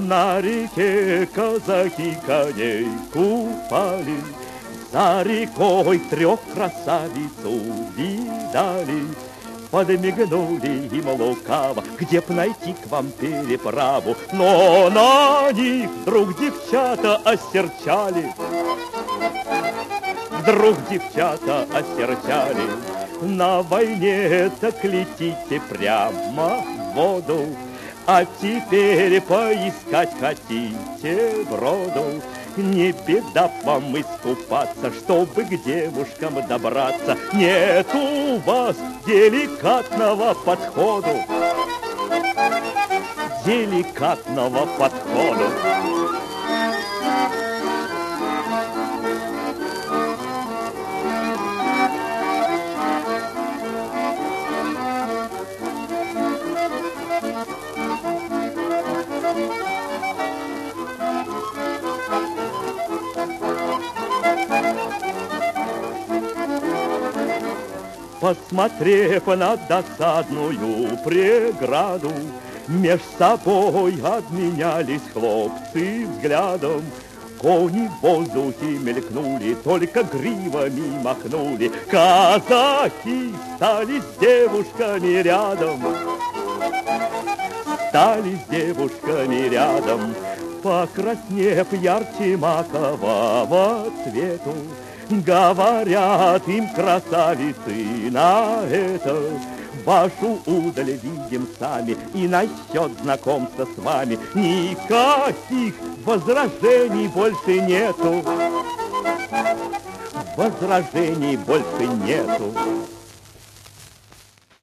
На реке казаки коней купали, за рекой трех красавиц увидали. Подмигнули им лукаво, где б найти к вам переправу. Но на них вдруг девчата осерчали. Вдруг девчата осерчали. На войне так летите прямо в воду, а теперь поискать хотите броду. Не беда вам искупаться, чтобы к девушкам добраться. Нет у вас деликатного подходу. Деликатного подхода. Посмотрев на досадную преграду, меж собой обменялись хлопцы взглядом. Кони в воздухе мелькнули, только гривами махнули. Казаки стали с девушками рядом. Стали с девушками рядом, покраснев ярче макового цвету. Говорят им красавицы на это: вашу удаль видим сами, и насчет знакомства с вами никаких возражений больше нету. Возражений больше нету.